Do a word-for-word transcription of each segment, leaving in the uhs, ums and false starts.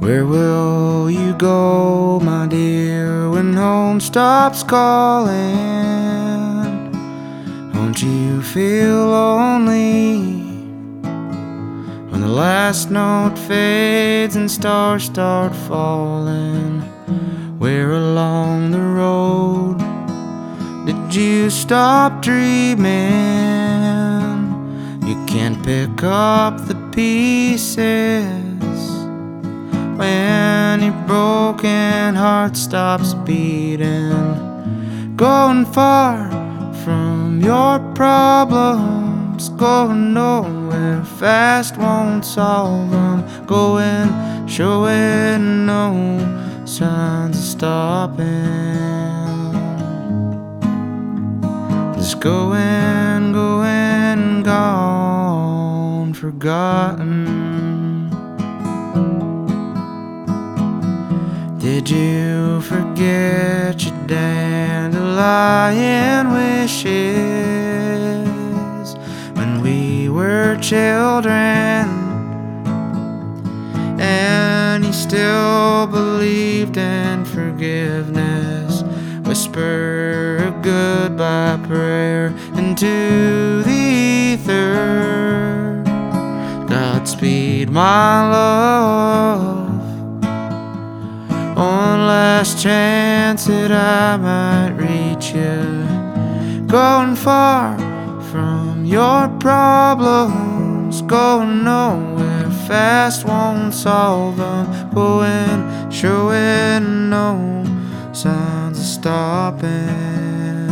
Where will you go, my dear, when home stops calling? Won't you feel lonely when the last note fades and stars start falling? Where along the road did you stop dreaming? You can't pick up the pieces when your broken heart stops beating. Going far from your problems, going nowhere fast won't solve them. Going, showing no signs of stopping. Just going, going, gone, forgotten. Did you forget your dandelion wishes when we were children, and you still believed in forgiveness? Whisper a goodbye prayer into the ether. Godspeed, my love. One last chance that I might reach you. Going far from your problems, going nowhere fast won't solve them. Going, showing no signs of stopping.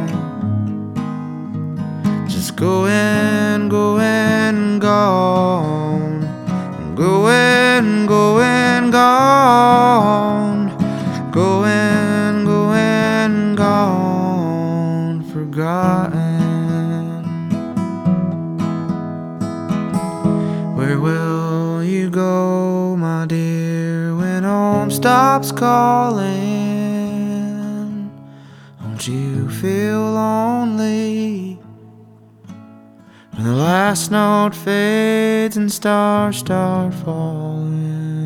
Just going, going, gone. Going, going, gone. Going, going, gone, forgotten. Where will you go, my dear, when home stops calling? Don't you feel lonely when the last note fades and stars start falling?